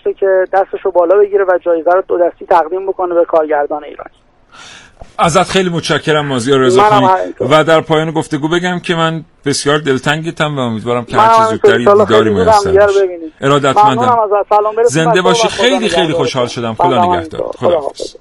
باشه که دستشو بالا بگیره و جایزه رو 2 دستی تقدیم بکنه به کارگردان ایرانی. ازت خیلی متشکرم مازیار رضاخانی و در پایان گفتگو بگم که من بسیار دلتنگتم و امیدوارم که هر چه زودتر دیداری میسر بشه. ارادتمندم. زنده باشی. خیلی خیلی خوشحال شدم. خدا نگهدار. خداحافظ.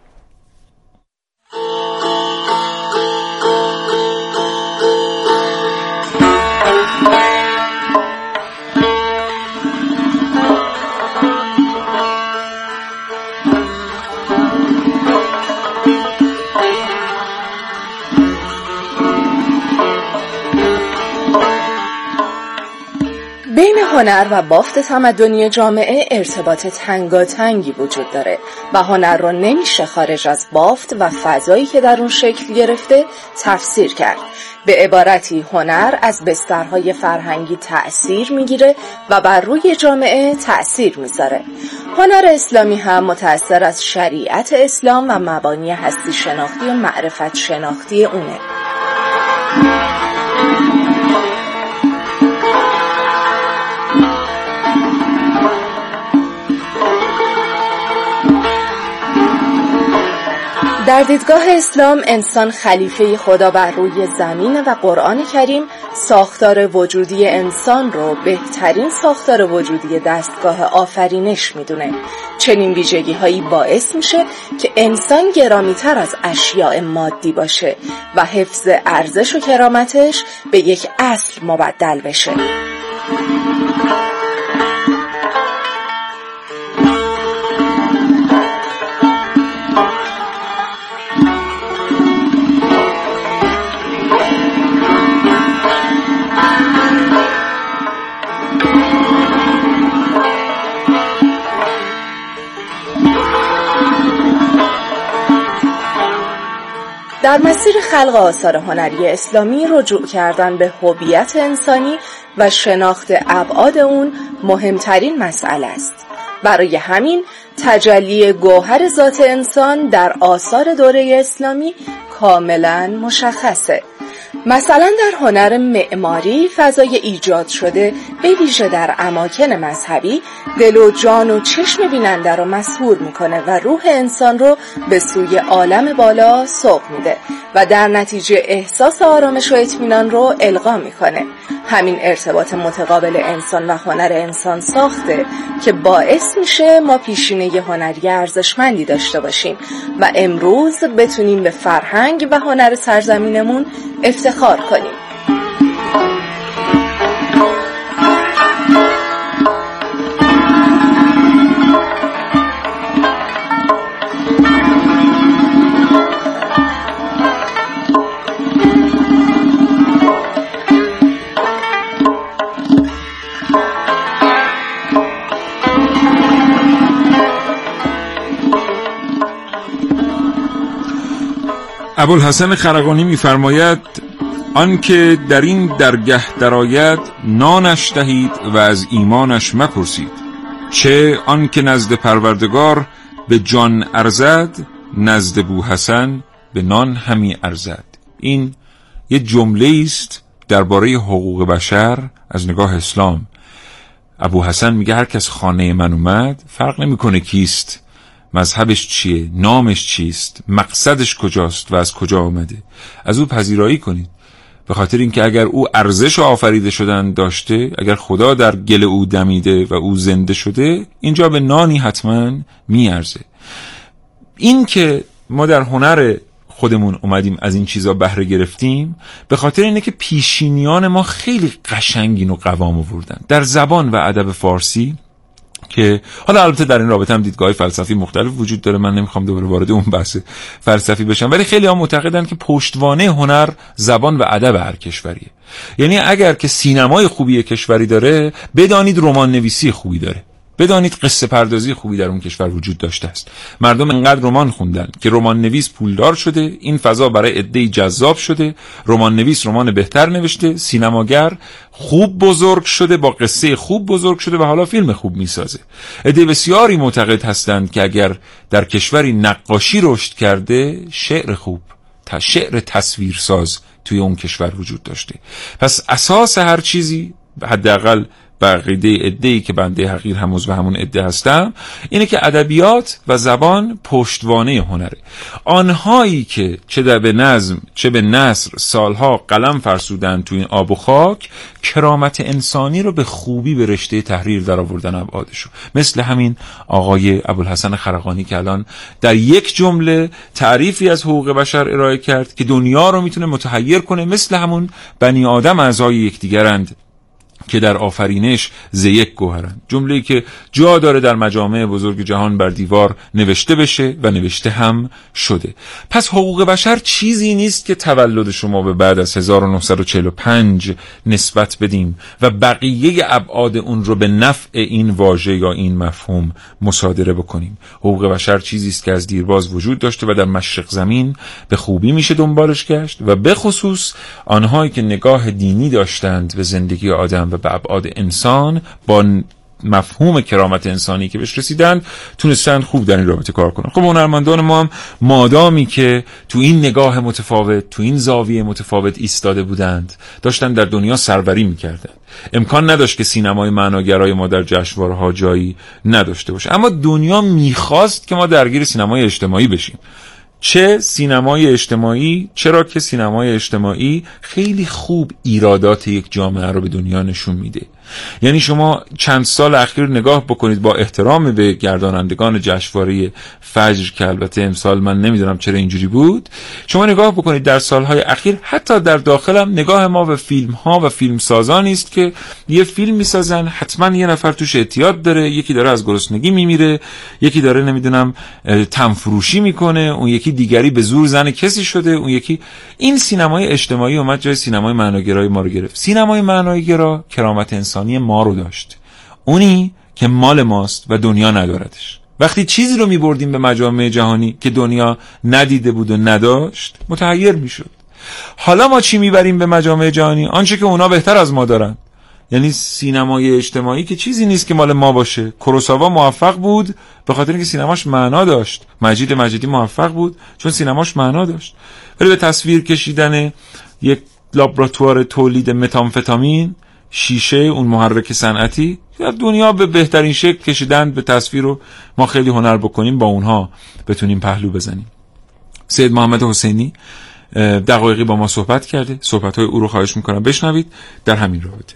بین هنر و بافت تمدنی جامعه ارتباط تنگاتنگی وجود داره و هنر رو نمیشه خارج از بافت و فضایی که در اون شکل گرفته تفسیر کرد. به عبارتی هنر از بسترهای فرهنگی تأثیر میگیره و بر روی جامعه تأثیر میذاره. هنر اسلامی هم متأثر از شریعت اسلام و مبانی هستی شناختی و معرفت شناختی اونه. در دیدگاه اسلام انسان خلیفه خدا بر روی زمین و قرآن کریم ساختار وجودی انسان رو بهترین ساختار وجودی دستگاه آفرینش میدونه. چنین ویژگی هایی باعث میشه که انسان گرامیتر از اشیاء مادی باشه و حفظ ارزش و کرامتش به یک اصل مبدل بشه. در مسیر خلق آثار هنری اسلامی رجوع کردن به هویت انسانی و شناخت ابعاد اون مهمترین مسئله است. برای همین تجلی گوهر ذات انسان در آثار دوره اسلامی کاملا مشخصه. مثلا در هنر معماری فضای ایجاد شده به ویژه در اماکن مذهبی دل و جان و چشم بیننده رو مسحور میکنه و روح انسان رو به سوی عالم بالا سوق میده و در نتیجه احساس آرامش و اطمینان رو القا میکنه. همین ارتباط متقابل انسان و هنر انسان ساخته که باعث میشه ما پیشینه هنری ارزشمندی داشته باشیم و امروز بتونیم به فرهنگ و هنر سرزمینمون افتخار کنیم. ابوالحسن خرقانی می‌فرماید آنکه در این درگه درآید نانش دهید و از ایمانش مپرسید، چه آنکه نزد پروردگار به جان ارزد نزد بوحسن به نان همی ارزد. این یه جمله است درباره حقوق بشر از نگاه اسلام. ابوحسن میگه هر کس خانه من اومد فرق نمیکنه کیست، مذهبش چیه، نامش چیست، مقصدش کجاست و از کجا آمده، از او پذیرایی کنید، به خاطر اینکه اگر او ارزش آفریده شدن داشته، اگر خدا در گل او دمیده و او زنده شده، اینجا به نانی حتما میارزه. این که ما در هنر خودمون اومدیم از این چیزا بهره گرفتیم به خاطر اینه که پیشینیان ما خیلی قشنگین و قوام آوردن در زبان و ادب فارسی، که حالا البته در این رابطه هم دیدگاه فلسفی مختلف وجود داره، من نمیخوام دوباره وارد اون بحث فلسفی بشم، ولی خیلی ها معتقدن که پشتوانه هنر زبان و ادب هر کشوریه. یعنی اگر که سینمای خوبی کشوری داره، بدانید رمان نویسی خوبی داره، بدانید قصه پردازی خوبی در اون کشور وجود داشته است. مردم انقدر رمان خوندن که رمان نویس پولدار شده، این فضا برای عده‌ای جذاب شده، رمان نویس رمان بهتر نوشته، سینماگر خوب بزرگ شده، با قصه خوب بزرگ شده و حالا فیلم خوب میسازه. عده بسیاری معتقد هستند که اگر در کشوری نقاشی رشد کرده، شعر خوب، شعر تصویرساز توی اون کشور وجود داشته. پس اساس هر چیزی حداقل بقیده عده‌ای که بنده حقیر هم عضو همون عده هستم، اینه که ادبیات و زبان پشتوانه هنره. آنهایی که چه به نظم چه به نثر سالها قلم فرسودن تو این آب و خاک، کرامت انسانی رو به خوبی به رشته تحریر در آوردن ابعادشو، مثل همین آقای ابوالحسن خرقانی که الان در یک جمله تعریفی از حقوق بشر ارائه کرد که دنیا رو میتونه متحیر کنه، مثل همون بنی آدم اعضای یکدیگرند که در آفرینش ز یک گوهرند. جمله‌ای که جا داره در مجامع بزرگ جهان بر دیوار نوشته بشه و نوشته هم شده. پس حقوق بشر چیزی نیست که تولد شما به بعد از 1945 نسبت بدیم و بقیه ابعاد اون رو به نفع این واژه یا این مفهوم مصادره بکنیم. حقوق بشر چیزی است که از دیرباز وجود داشته و در مشرق زمین به خوبی میشه دنبالش گشت و به خصوص آنهایی که نگاه دینی داشتند به زندگی آدم و به ابعاد انسان، با مفهوم کرامت انسانی که بهش رسیدن، تونستن خوب در این رابطه کار کنن. خب هنرمندان ما هم مادامی که تو این نگاه متفاوت، تو این زاویه متفاوت ایستاده بودند، داشتن در دنیا سروری میکردن. امکان نداشت که سینمای معناگرای ما در جشنواره‌ها جایی نداشته باشه، اما دنیا میخواست که ما درگیر سینمای اجتماعی بشیم. چه سینمای اجتماعی؟ چرا که سینمای اجتماعی خیلی خوب ایرادات یک جامعه رو به دنیا نشون میده. یعنی شما چند سال اخیر نگاه بکنید، با احترام به گردانندگان جشنواره فجر که البته امسال من نمیدونم چرا اینجوری بود، شما نگاه بکنید در سالهای اخیر حتی در داخلم نگاه ما به فیلم ها و فیلم سازانی است که یه فیلم میسازن، حتما یه نفر توش اعتیاد داره، یکی داره از گرسنگی میمیره، یکی داره نمیدونم تنفروشی میکنه، اون یکی دیگری به زور زن کسی شده، اون یکی. این سینمای اجتماعی اومد جای سینمای معناگرای ما رو گرفت. سینمای معناگرا کرامت انسانی ما رو داشت، اونی که مال ماست و دنیا نداردش. وقتی چیزی رو میبردیم به مجامع جهانی که دنیا ندیده بود و نداشت، متحیر میشد. حالا ما چی میبریم به مجامع جهانی؟ آنچه که اونا بهتر از ما دارن. یعنی سینمای اجتماعی که چیزی نیست که مال ما باشه. کوروساوا موفق بود به خاطر اینکه سینماش معنا داشت. مجید مجیدی موفق بود چون سینماش معنا داشت. ولی به تصویر کشیدن یک لابراتوار تولید متامفتامین، شیشه، اون محرک صنعتی، دنیا به بهترین شکل کشیدن به تصویر رو ما خیلی هنر بکنیم با اونها بتونیم پهلو بزنیم. سید محمد حسینی دقایقی با ما صحبت کرده. صحبت‌های او رو خواهش می‌کنم بشنوید در همین رابطه.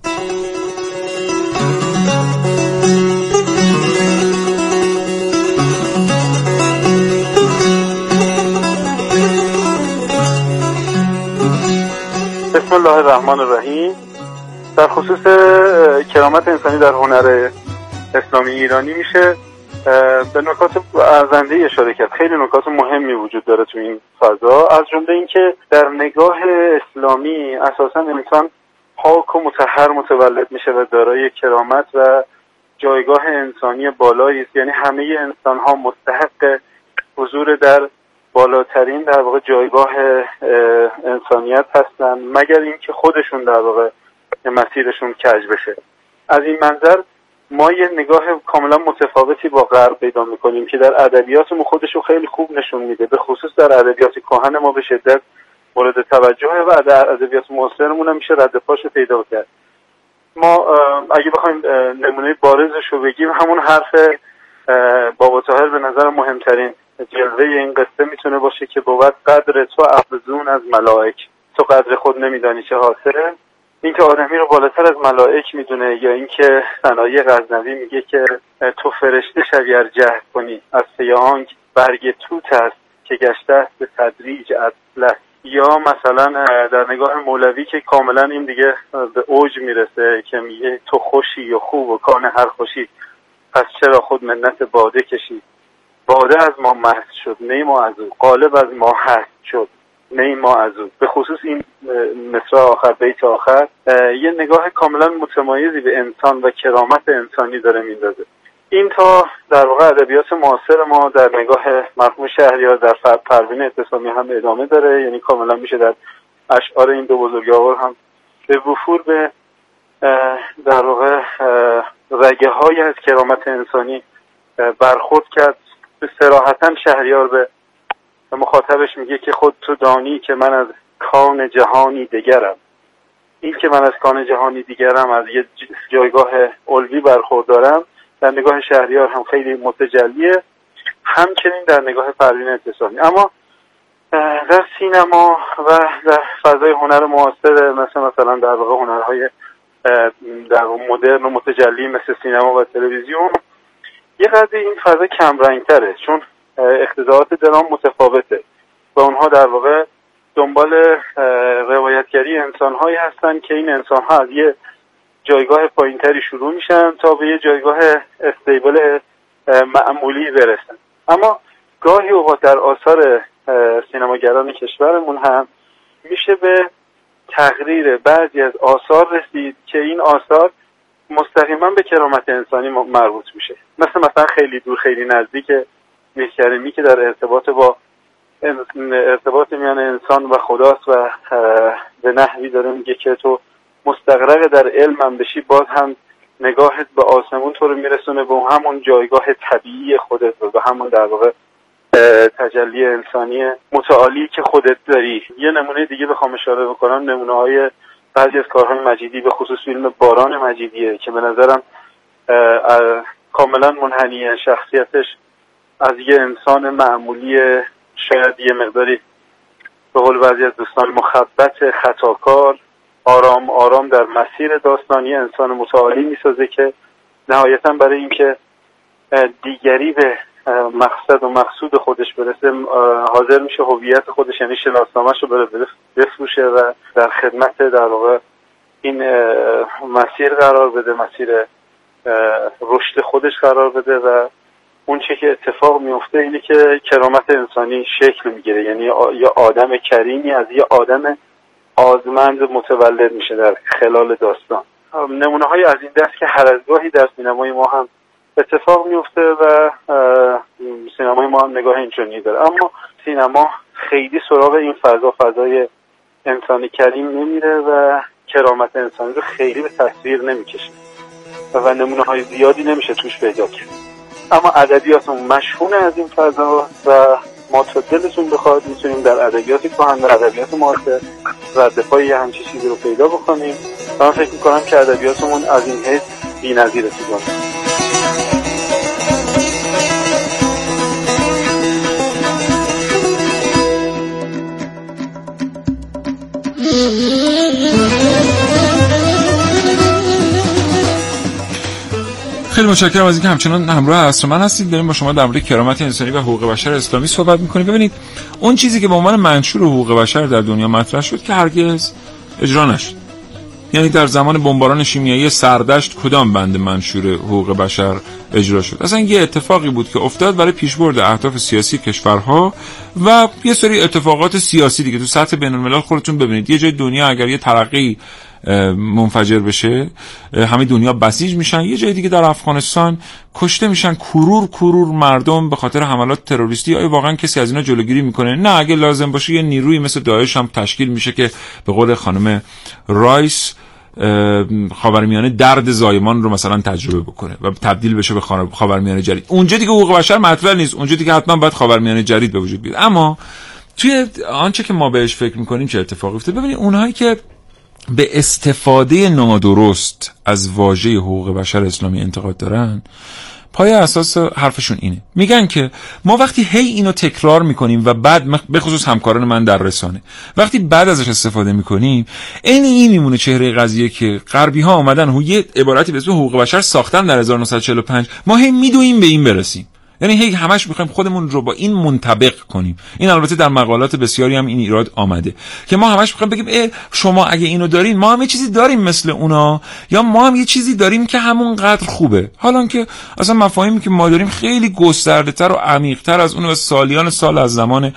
بسم الله الرحمن الرحیم. در خصوص کرامت انسانی در هنر اسلامی ایرانی میشه به نکات ارزنده اشاره کرد. خیلی نکات مهمی وجود داره تو این فضا، از جمله اینکه در نگاه اسلامی اساسا انسان پاک و مطهر متولد میشه و دارای کرامت و جایگاه انسانی بالایی است. یعنی همه انسان ها مستحق حضور در بالاترین در واقع جایگاه انسانیت هستن، مگر اینکه خودشون در واقع مسیرشون کج بشه. از این منظر ما یه نگاه کاملا متفاوتی با غرب پیدا میکنیم که در ادبیاتمون خودشو خیلی خوب نشون میده، به خصوص در ادبیات کهن ما به شدت مورد توجهه و در ادبیات معاصرمون هم میشه رد پاشو پیدا کرد. ما اگه بخوایم نمونه بارزش رو بگیم، همون حرف بابا طاهر به نظر مهمترین جلوه این قصه میتونه باشه که بود قدر تو افزون از ملائک، تو قدر خود نمیدانی چه حاصله. این که آدمی رو بالاتر از ملائک میدونه، یا این که صنایع غزنوی میگه که تو فرشته شوی ار جهد کنی، از سیاهانگ برگ توت است که گشته است به تدریج اصله. یا مثلا در نگاه مولوی که کاملا این دیگه به اوج میرسه که میگه تو خوشی و خوب و کان هر خوشی، پس چرا خود منت باده کشی. باده از ما محض شد نه ما از او، غالب از ما هست شد نه ما از او. به خصوص این مصرع آخر، بیت آخر، یه نگاه کاملا متمایزی به انسان و کرامت انسانی داره میندازه. این تا در واقع ادبیات معاصر ما در نگاه مرحوم شهریار در پروین اعتصامی هم ادامه داره. یعنی کاملا میشه در اشعار این دو بزرگوار هم به وفور به در واقع رگه های از کرامت انسانی برخورد کرد. به صراحتا شهریار به مخاطبش میگه که خود تو دانی که من از کان جهانی دگرم، این که من از کان جهانی دیگرم، از یه جایگاه علوی برخوردارم، در نگاه شهریار هم خیلی متجلیه، همچنین در نگاه پروین اعتصامی. اما در سینما و در فضای هنر معاصر مثلا در واقع هنرهای در مدرن و متجلی مثل سینما و تلویزیون، یه قدری این فضا کم رنگ‌تره، چون اقتضاعات درام متفاوته و اونها در واقع دنبال روایتگری انسان‌هایی هستن که این انسان‌ها از یه جایگاه پایین‌تری شروع میشن تا به یه جایگاه استیبل معمولی برسن. اما گاهی اوقات در آثار سینماگران کشورمون هم میشه به تقریر بعضی از آثار رسید که این آثار مستقیما به کرامت انسانی مربوط میشه. مثلا خیلی دور خیلی نزدیک میرکریمی که در ارتباط میان انسان و خداست و به نحوی داره میگه که تو مستغرق در علمم بشی، باز هم نگاهت به آسمون تو رو میرسونه به همون جایگاه طبیعی خودت و به همون در واقع تجلی انسانی متعالی که خودت داری. یه نمونه دیگه بخوام اشاره بکنم، نمونه های بعضی از کارهای مجیدی، به خصوص فیلم باران مجیدیه که به نظرم کاملا منحنیه. شخصیتش از یه انسان معمولی، شاید یه مقداری به قول بعضی از دوستان مخبط، خطاکار، آرام آرام در مسیر داستانی انسان متعالی میسازه که نهایتا برای اینکه دیگری به مقصد و مقصود خودش برسه حاضر میشه هویت خودش، یعنی شناسنامه‌شو بره بفروشه و در خدمت در واقع این مسیر قرار بده، مسیر رشد خودش قرار بده و اون چه که اتفاق میفته اینه که کرامت انسانی شکل میگیره، یعنی یه آدم کریمی از یه آدم آزمند متولد میشه در خلال داستان. نمونه های از این دست که هر از گاهی در سینمای ما هم اتفاق میفته و سینمای ما هم نگاه اینچنینی داره. اما سینما خیلی سراغ این فضای انسانی کریم نمیره و کرامت انسانی رو خیلی به تصویر نمیکشه و نمونه های زیادی نمیشه توش پیدا کرد. اما ادبیاتمون مشهونه از این فضا و ما تا دلتون بخواد میتونیم در ادبیات کهن و ادبیات معاصر ردپای یه همچین چیزی رو پیدا بکنیم. من فکر میکنم که ادبیاتمون از این حیث بی‌نظیره تو دنیا. خیلی متشکرم از اینکه همچنان همراه عصر من هستید. داریم با شما در مورد کرامت انسانی و حقوق بشر اسلامی صحبت می‌کنیم. ببینید اون چیزی که به عنوان منشور حقوق بشر در دنیا مطرح شد که هرگز اجرا نشد. یعنی در زمان بمباران شیمیایی سردشت کدام بند منشور حقوق بشر اجرا شد؟ اصلا یه اتفاقی بود که افتاد برای پیشبرد اهداف سیاسی کشورها و یه سری اتفاقات سیاسی دیگه تو سطح بین‌الملل. خودتون ببینید یه جای دنیا اگر یه ترقی منفجر بشه همه دنیا بسیج میشن، یه جای دیگه در افغانستان کشته میشن کرور مردم به خاطر حملات تروریستی. آیا واقعا کسی از اینا جلوگیری میکنه؟ نه، اگه لازم باشه یه نیروی مثل داعش هم تشکیل میشه که به قول خانم رایس خاورمیانه درد زایمان رو مثلا تجربه بکنه و تبدیل بشه به خاورمیانه جدید. اونجا دیگه حقوق بشر مطرح نیست، اونجا دیگه حتما باید خاورمیانه جدید به وجود بیاد. اما توی آنچه که ما بهش فکر میکنیم چه اتفاقی افتاد؟ ببینید اونهایی که به استفاده نادرست از واژه حقوق بشر اسلامی انتقاد دارن، پای اساس حرفشون اینه، میگن که ما وقتی هی اینو تکرار میکنیم و بعد به خصوص همکاران من در رسانه وقتی بعد ازش استفاده میکنیم، این میمونه چهره قضیه که غربی ها اومدن یه عبارتی به اسم حقوق بشر ساختن در 1945، ما هی میدویم به این برسیم. یعنی هی همش میخوایم خودمون رو با این منطبق کنیم. این البته در مقالات بسیاری هم این ایراد آمده که ما همش میخوایم بگیم شما اگه اینو دارین ما هم یه چیزی داریم مثل اونا، یا ما هم یه چیزی داریم که همون قدر خوبه، حالا که اصلا مفاهیمی که ما داریم خیلی گسترده‌تر و عمیق‌تر از اون و سالیان سال از زمان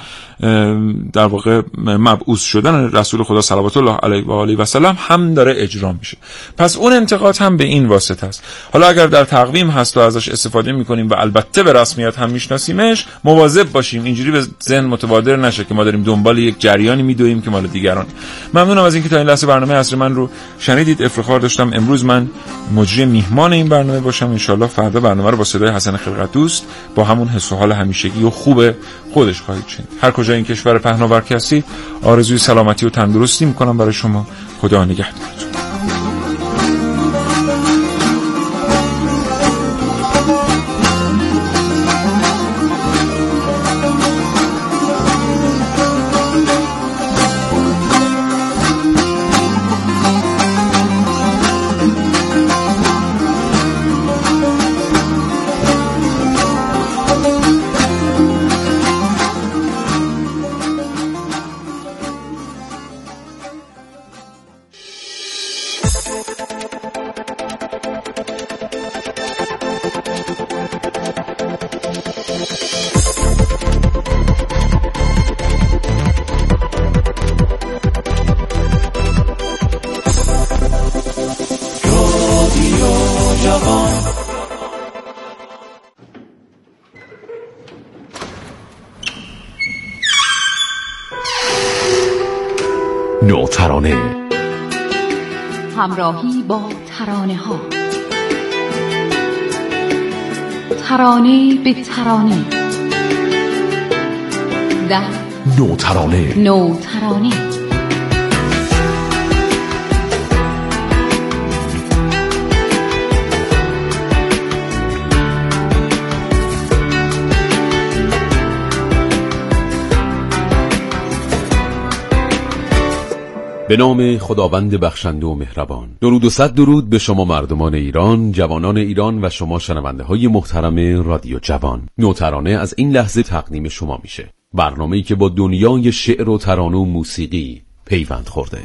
در واقع مبعوث شدن رسول خدا صلوات الله علیه و آله و سلم هم داره اجرا میشه. پس اون انتقاد هم به این واسطه است. حالا اگر در تقویم هست و ازش استفاده میکنیم و البته به رسم رسمیت هم میشناسیمش مواظب باشیم اینجوری به ذهن متبادر نشه که ما داریم دنبال یک جریانی میدویم که مال دیگران. ممنونم از اینکه تا این لحظه برنامه عصر من رو شنیدید. افتخار داشتم امروز من مجری میهمان این برنامه باشم. ان شاءالله فردا برنامه رو با صدای حسن خلقت دوست با همون حس و حال همیشگی و خوب خودش خواهید شنید. هر کجا این کشور پهناور که هستید آرزوی سلامتی و تندرستی میکنم برای شما. خدا نگهدارتون. نوترانه همراهی با ترانه ها، ترانه به ترانه در نوترانه. به نام خداوند بخشنده و مهربان. درود و صد درود به شما مردمان ایران، جوانان ایران و شما شنونده های محترم رادیو جوان. نوترانه از این لحظه تقدیم شما میشه، برنامه‌ای که با دنیای شعر و ترانه و موسیقی پیوند خورده.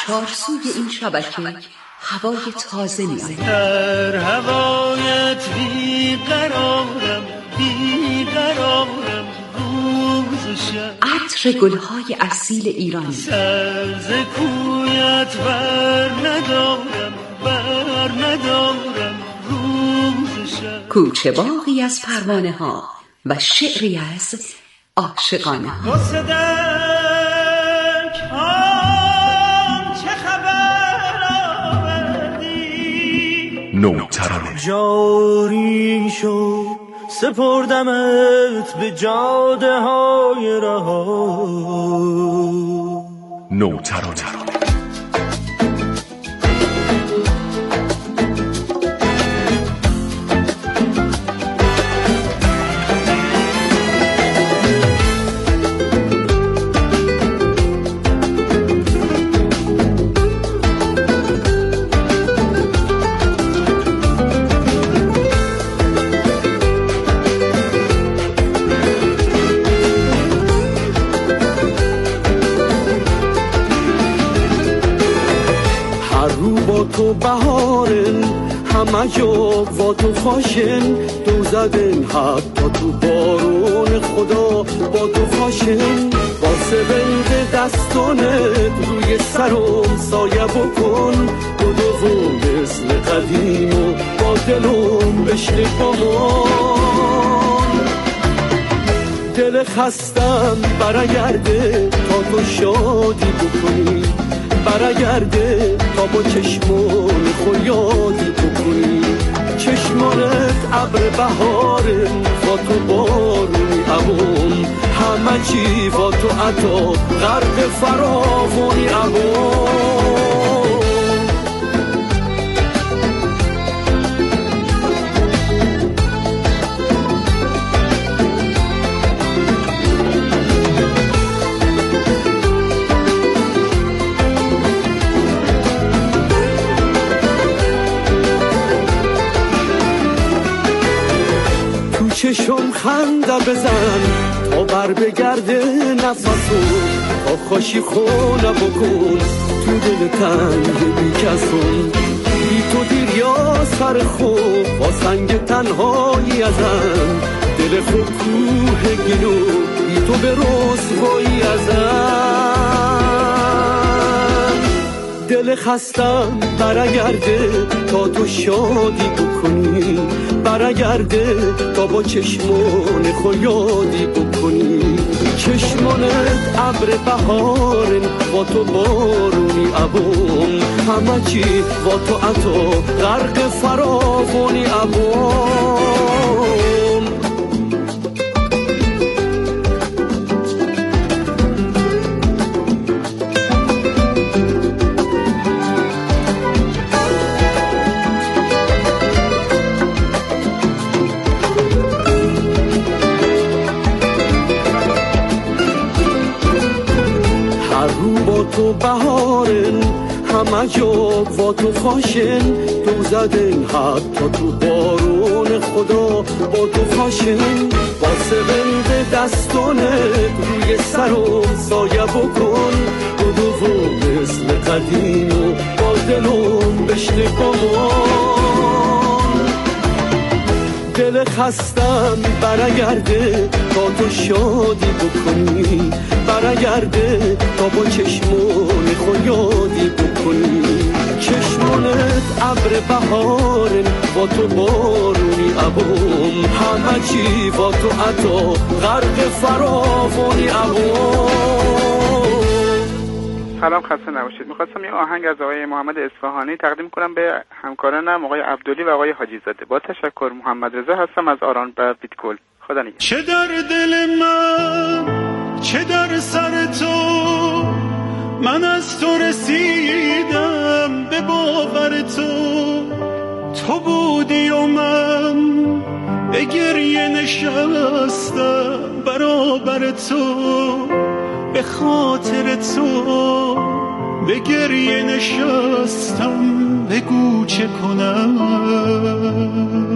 چارسوی این شبکه هوای تازه می‌آید. در هوایت بیقرارم روز شب. عطر گلهای اصیل ایرانی. سر ز کویت بر ندارم روز شب. کوچه باغی از پروانه ها و شعری از عاشقانه ها. نوترانه. جاری شد سپردمت به جاده های رها. نوترانه. تو بهارن همه جا با تو خاشن دو زدن حتی تو بارون خدا با تو خاشن با سبند دستانت روی سرم سایه بکن بدو مثل قدیم و با دلم بشنه بامان. دل خستم برگرده تا تو شادی بکنی، برگرده تا با چشمان خود یادی بکنی. چشمانت ابر بهاره با تو بارونی عوام، همه چی با تو عطا غرق فراوانی عوام. چشم خنده بزن تا بر بگرده نفسو، تا خوشی خونه بکن تو دل تنگ بی کسون. بی تو دیر یا سر خوب با سنگ تنهایی ازم، دل خوب کوه گلو بی تو به رسوایی ازم. دل خستم برگرده تا تو شادی بکنی، برگرده تا با چشمان خود یادی بکنی. چشمانت ابر بهارن با تو بارونی عوام، همه چی با تو عطا غرق فراوانی عوام. تو بهارن همه جا با تو خاشن دو زدن حتی تو بارون خدا با تو خاشن. با سبند دستانت روی سرم سایه بکن بدو مثل قدیم و با دلم بشنه بامان. دل خستم برگرده تا تو شادی بکنی، برگرده تا با چشمان خود یادی بکنی. چشمانت ابر بهارن با تو بارونی عوام، همه چی با تو عطا غرق فراوانی عوام. سلام، خسته نباشید. میخواستم یه آهنگ از آقای محمد اصفهانی تقدیم کنم به همکارانم آقای عبدلی و آقای حاجی زاده. با تشکر. محمد رضا هستم از آران و بیتگل. خدا نگهدار. چه در دل من چه در سر تو، من از تو رسیدم به باور تو. تو بودی و من به گریه نشستم برابر تو، به خاطر تو به گریه نشستم. بگو چه کنم.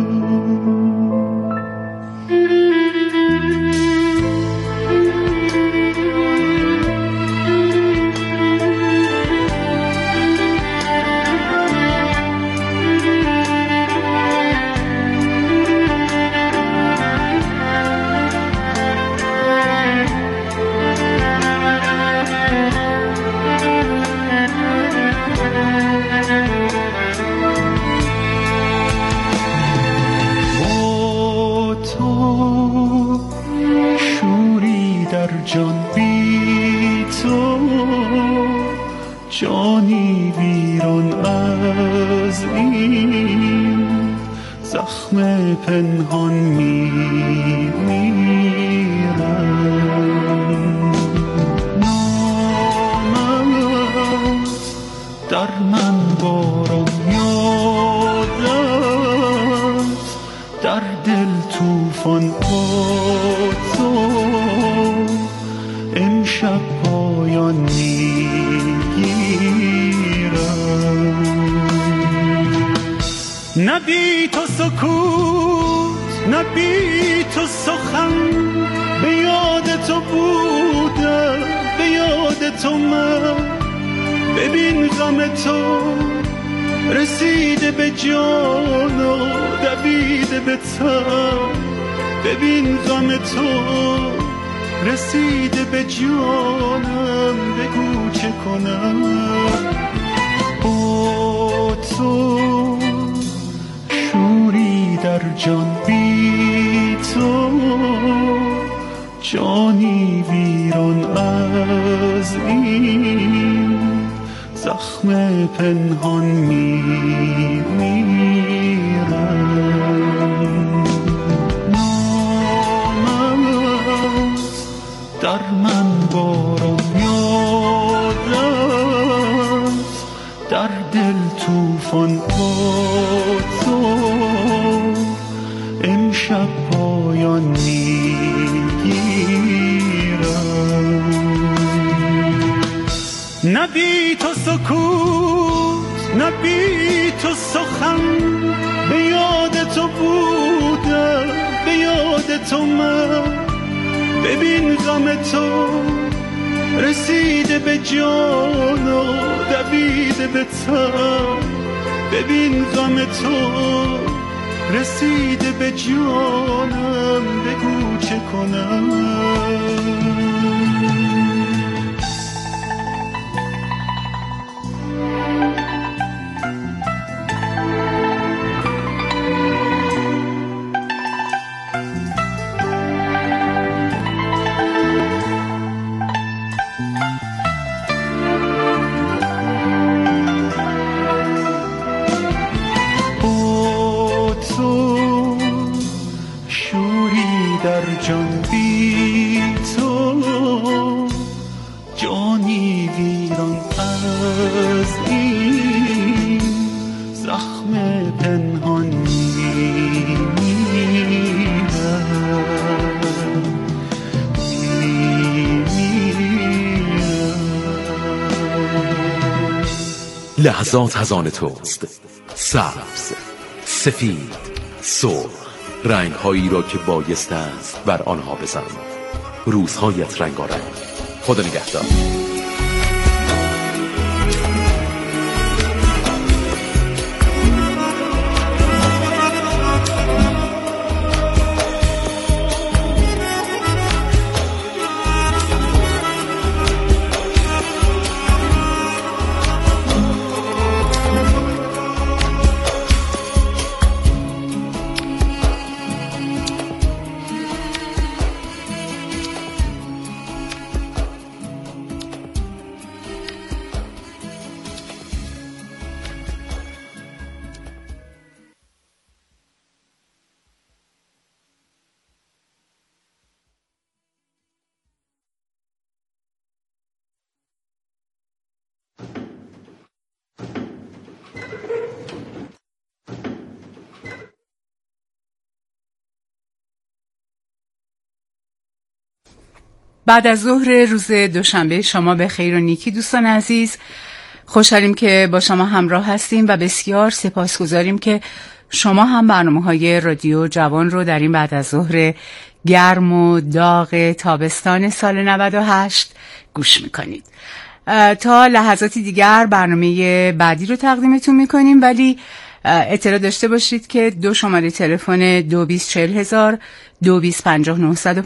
جان بی تو، جانی ویران از این زخم پنهان میمیرم. نامت در من باران یادت، در دل توفان با تو امشب پایان میگیرم. نه بی تو سکوت، نه بی تو سخن، به یاد تو بودم، به یاد تو من. ببین غم تو رسیده به جان و دویده به تن. ببین غم تو رسیده به جانم، بگو چه کنم. با تو شوری در جان بی تو، جانی ویران از این زخم پنهان میمیرم. نامت در من باران یادت، در دل توفان با تو امشب پایان میگیرم. نه بی تو سکوت، نه بی تو سخن، به یاد تو بودم، به یاد تو من. ببین غم تو رسیده به جان و دویده به تن. ببین غم تو رسیده به جانم، بگو چه کنم. در جان بی تو، جانی ویران از این زخم پنهان میمیرم. لحظات از آن توست، سبز، سفید، سرخ، رنگ‌هایی را که بایسته است بر آنها بزن. روزهایت رنگارنگ. خدا نگهدار. بعد از ظهر روز دوشنبه شما به خیر و نیکی دوستان عزیز. خوشحالیم که با شما همراه هستیم و بسیار سپاسگزاریم که شما هم برنامه‌های رادیو جوان رو در این بعد از ظهر گرم و داغ تابستان سال 98 گوش میکنید. تا لحظاتی دیگر برنامه بعدی رو تقدیمتون میکنیم، ولی اطلاع داشته باشید که 2 شماره تلفن 224000 2259